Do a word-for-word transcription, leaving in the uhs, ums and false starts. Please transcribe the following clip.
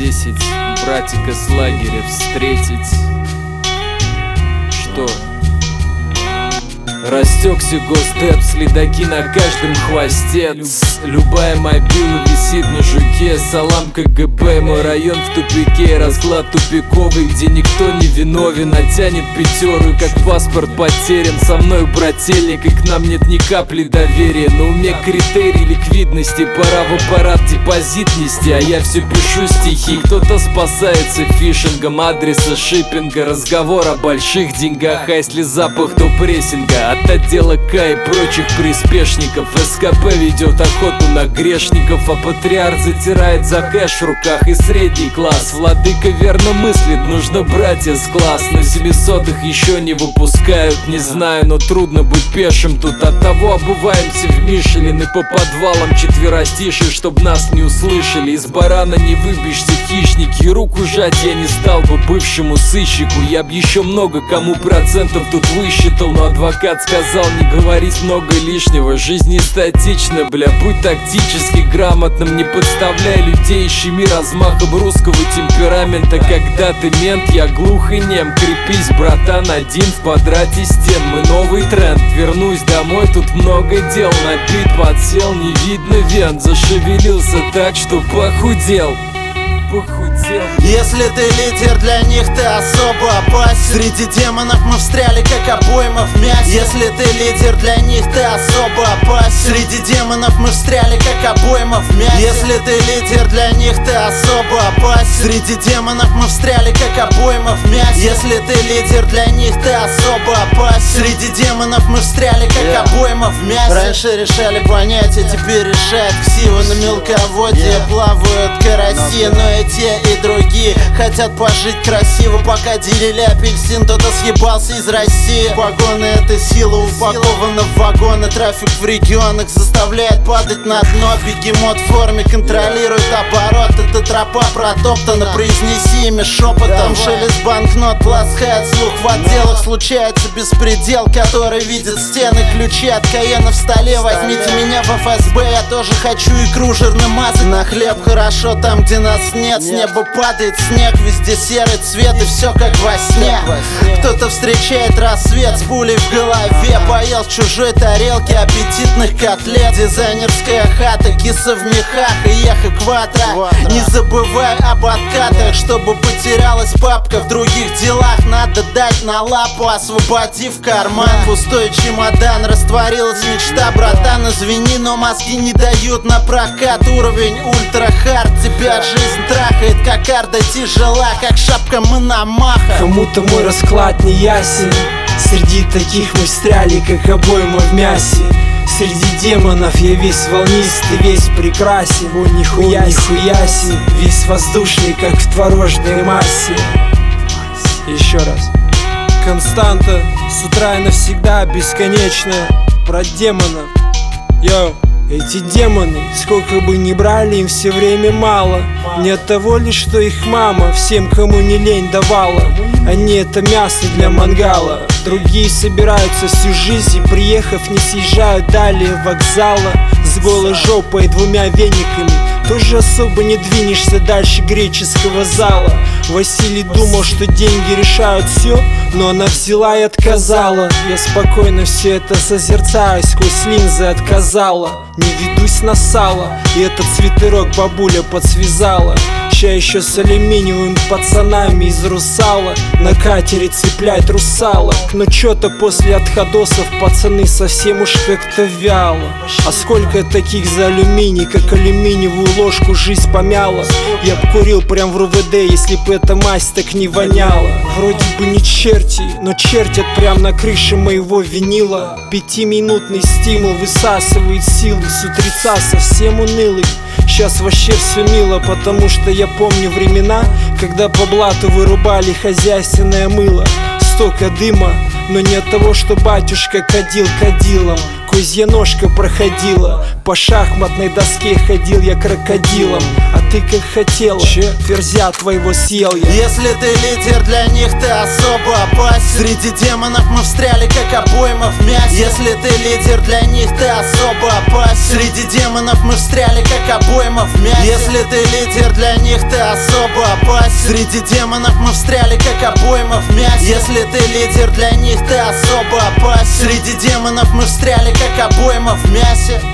десять, братика с лагеря встретить. Что? Растекся госдеп, следаки на каждом хвосте. Любая мобила висит на жуке. Салам КГБ, мой район в тупике. Расклад тупиковый, где никто не виновен, а тянет пятеру, как паспорт потерян. Со мной брательник, и к нам нет ни капли доверия. На уме критерий ликвидности, пора в аппарат депозит нести. А я все пишу стихи, кто-то спасается фишингом адреса шиппинга. Разговор о больших деньгах, а если запах, то прессинга. От отдела К и прочих приспешников СКП ведет охоту на грешников, а патриарх затирает за кэш в руках. И средний класс, владыка верно мыслит, нужно братья с класс. На семисотых еще не выпускают, не знаю, но трудно быть пешим тут. От того обуваемся в Мишелин и по подвалам четверостишие, чтоб нас не услышали. Из барана не выбьешься, хищники, и руку жать я не стал бы бывшему сыщику. Я б еще много кому процентов тут высчитал, но адвокат сказал не говорить много лишнего. Жизнь не статична, бля, будь тактически грамотным. Не подставляй людей, щеми размахом русского темперамента. Когда ты мент, я глух и нем. Крепись, братан, один в квадрате стен. Мы новый тренд, вернусь домой, тут много дел. Набит, подсел, не видно вен. Зашевелился так, что похудел. Похудел. Если ты лидер, для них ты особо опасен. Среди демонов мы встряли, как обойма в мясе. Если ты лидер, для них ты особо опасен. Среди демонов мы встряли, как обойма в мясе. Если ты лидер, для них ты особо опасен. Среди демонов мы встряли, как обойма в мясе. Если ты лидер, для них ты особо опасен. Среди демонов мы встряли, как yeah. обойма в мясе. Раньше решали понятия, теперь решают ксивы. На мелководье yeah. плавают караси, но и те, и другие хотят пожить красиво. Пока делили апельсин, кто-то съебался из России. Погоны — это сила, упакована в вагоны. Трафик в регионах заставляет падать на дно. Бегемот в форме контролирует оборот. Эта тропа протоптана, произнеси имя шепотом. Шелест банкнот полоскает слух. В отделах случается беспредел, который видит стены. Ключи от Каена в столе. Возьмите меня в эф эс бэ, я тоже хочу икру жирно мазать. На хлеб хорошо там, где нас нет. С неба падает снег, везде серый цвет, и все как во сне. Кто-то встречает рассвет с пулей в голове. Поел в чужой тарелке аппетитных котлет. Дизайнерская хата, киса в мехах и ехо квадро. Не забывай об откатах, чтобы потерялась папка. В других делах надо дать на лапу, освободив карман. Пустой чемодан, растворилась мечта. Братан, извини, но мозги не дают на прокат. Уровень ультра-хард, тебя жизнь трахает, как арда тяжела, как шапка Мономаха. Кому-то мой расклад не ясен. Среди таких мы встряли, как обойма в мясе. Среди демонов я весь волнистый, весь прекрасен. О, нихуя себе, весь воздушный, как в творожной массе. Еще раз. Константа, с утра и навсегда, бесконечная. Про демонов. Йоу. Эти демоны, сколько бы ни брали, им все время мало. Не от того лишь, что их мама всем, кому не лень, давала. Они — это мясо для мангала. Другие собираются всю жизнь и, приехав, не съезжают далее вокзала. С голой жопой и двумя вениками тоже особо не двинешься дальше греческого зала. Василий думал, что деньги решают все, но она взяла и отказала. Я спокойно все это созерцаю, сквозь линзы отказала. Не ведусь на сало, и этот свитерок бабуля подсвязала. Ща еще с алюминиевыми пацанами из Русала на катере цеплять русалок. Но чё-то после отходосов пацаны совсем уж как-то вяло. А сколько таких за алюминий, как алюминиевую ложку жизнь помяла. Я б курил прям в эр вэ дэ, если б эта мазь так не воняла. Вроде бы не черти, но чертят прям на крыше моего винила. Пятиминутный стимул высасывает силы, с утреца совсем унылый. Сейчас вообще все мило, потому что я помню времена, когда по блату вырубали хозяйственное мыло. Столько дыма, но не от того, что батюшка кадил кадилом. козья ножка проходила, по шахматной доске ходил я крокодилом. А ты как хотел, ферзя твоего съел я. Если ты лидер, для них ты особо опасен. Среди демонов мы встряли, как обойма в мясе. Если ты лидер, для них ты особо опасен. Среди демонов мы встряли, как обойма в мясе. Если ты лидер, для них ты особо опасен. Среди демонов мы встряли, как обойма в мясе. Если ты лидер, для них ты особо опасен. Среди демонов мы встряли, как обойма в мясе.